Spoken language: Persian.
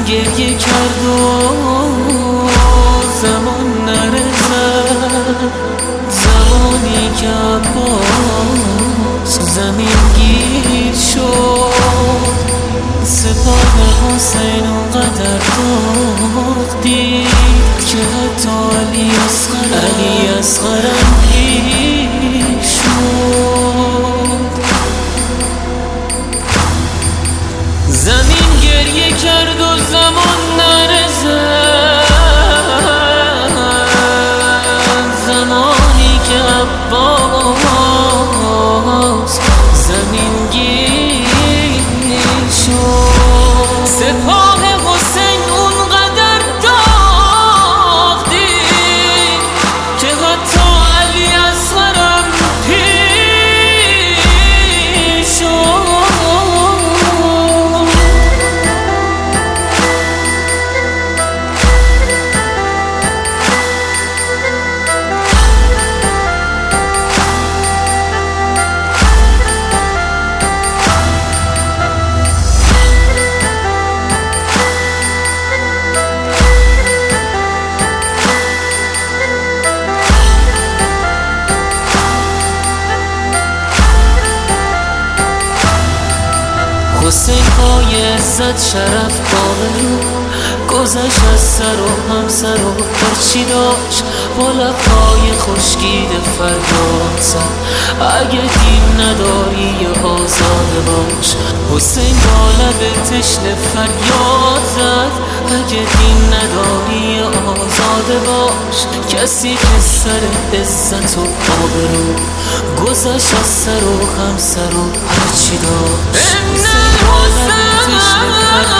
گریه کرد و زمان نرسد، زمانی که عباس زمین گیر شد. سپاه حسین اونقدر داغ دید که حتی علی اصغرم پیر شد. زمین گریه کرد و زمان نرسد، زمانی که عباس زمین گیر شد. سپاه حسین اونقدر داغ دید که حتی علی اصغرم پیر شد. حسین پای عزت شرف باورو گذشت از سر و همسر و هرچی داشت، با لبهای خشکیده فریاد زد اگه دین نداری یا آزاده باش. حسین با لب تشنه فریاد زد اگه دین نداری یا آزاده باش. کسی که سر عزت و آبرو گذشت از سر و همسر و هرچی داشت. حسین با لب تشنه فریاد